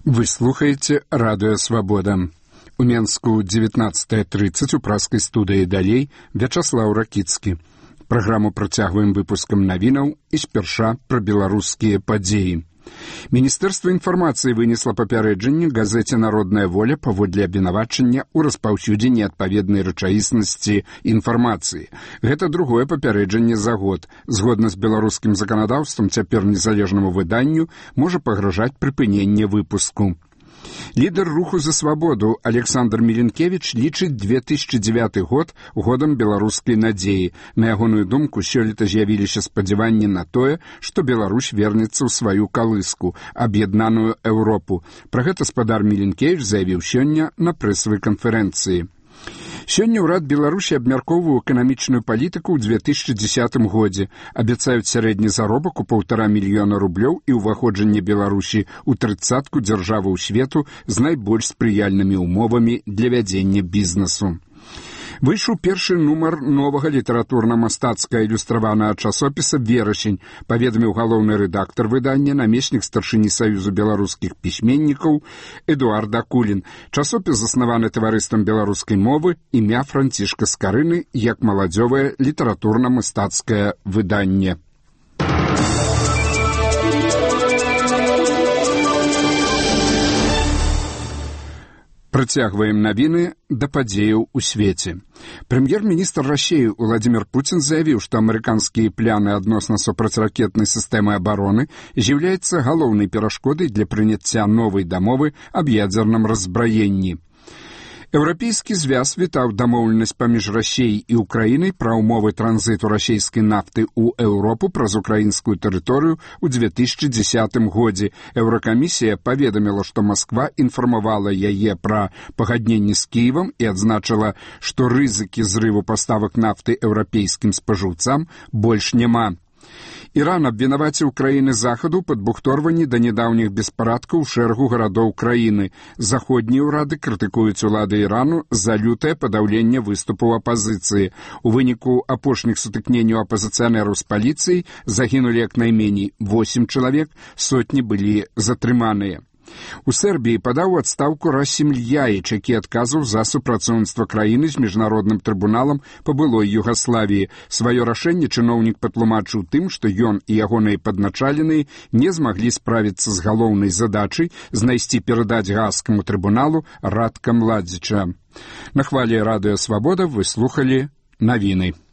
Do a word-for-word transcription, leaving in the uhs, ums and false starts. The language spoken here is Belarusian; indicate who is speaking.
Speaker 1: Вы слухаеце радыё «Свабода». У Менску дзевятнаццатая трыццаць у праскай студыі далей Вячаслаў Ракіцкі. Праграму працягваем выпускам навінаў і спярша пра беларускія падзеі. Міністэрства інфармацыі вынесла папярэджанне газеце «Народная воля» паводле абвінавачання ў распаўсюдзе неадпаведнай рэчаіснасці інфармацыі. Гэта другое папярэджанне за год. Згодна з беларускім заканадаўствам, цяпер незалежнаму выданню можа пагражаць прыпыненне выпуску. Лідар руху за свабоду Александр Міленкевіч лічыць две тысячы дзевяты год годам беларускай надзеі. На ягоную думку, сёлета з'явіліся спадзяванні на тое, што Беларусь вернецца ў сваю калыску, аб'яднаную Еўропу. Пра гэта спадар Міленкевіч заявіў сёння на прэсавай канферэнцыі. Сёння ўрад Беларусі абмяркоўваў эканамічную палітыку ў две тысячы дзесятым годзе. Абяцаюць сярэдні заробак у паўтара мільёна рублёў і ўваходжанне Беларусі ў трыццатку дзяржаваў свету з найбольш спрыяльнымі ўмовамі для вядзення бізнесу. Выйшаў першы нумар новага літаратурна-мастацкага ілюстраванага часопіса «Верасень», паведаміў галоўны рэдактар выдання, намеснік старшыні Саюзу беларускіх пісьменнікаў Эдуард Акулін. Часопіс заснаваны таварыствам беларускай мовы імя Францішка Скарыны як маладзёвае літаратурна-мастацкае выданне. Працягваем навіны да падзеяў у свеце. Прэм'ер-міністр Расіі Владзімір Пуцін заявіў, што амерыканскія пляны адносна супрацьракетнай сістэмы абароны з'яўляюцца галоўнай перашкодай для прыняцця новай дамовы аб ядзерным раззбраенні. Еўрапейскі звяз вітаў дамоўленасць паміж Расіяй і Украінай пра ўмовы транзіту расійскай нафты ў Еўропу праз украінскую тэрыторыю ў две тысячы дзесятым годзе. Еўракамісія паведаміла, што Масква інфармавала яе пра пагадненні з Кіевам і адзначыла, што рызыкі зрыву паставак нафты еўрапейскім спажыўцам больш няма. Іран абвінаваціў краіны захаду ў падбухторванні да нядаўніх беспарадкаў у шэрагу гарадоў краіны. Заходнія ўрады крытыкуюць улады Ірану за лютае падаўленне выступаў апазіцыі. У выніку апошніх сутыкненняў апазіцыянераў з паліцыяй загінулі як найменей восем чалавек, сотні былі затрыманыя. У Сербіі падаў у адстаўку Расім Льяіч, які адказаў за супрацоўніцтва краіны з міжнародным трыбуналам па былой Югаславіі. Сваё рашэнне чыноўнік патлумачыў тым, што ён і ягоныя падначаленыя не змаглі справіцца з галоўнай задачай знайсці перадаць гаагскаму трыбуналу Радка Младзіча. На хвалі радыё «Свабода» вы слухалі навіны.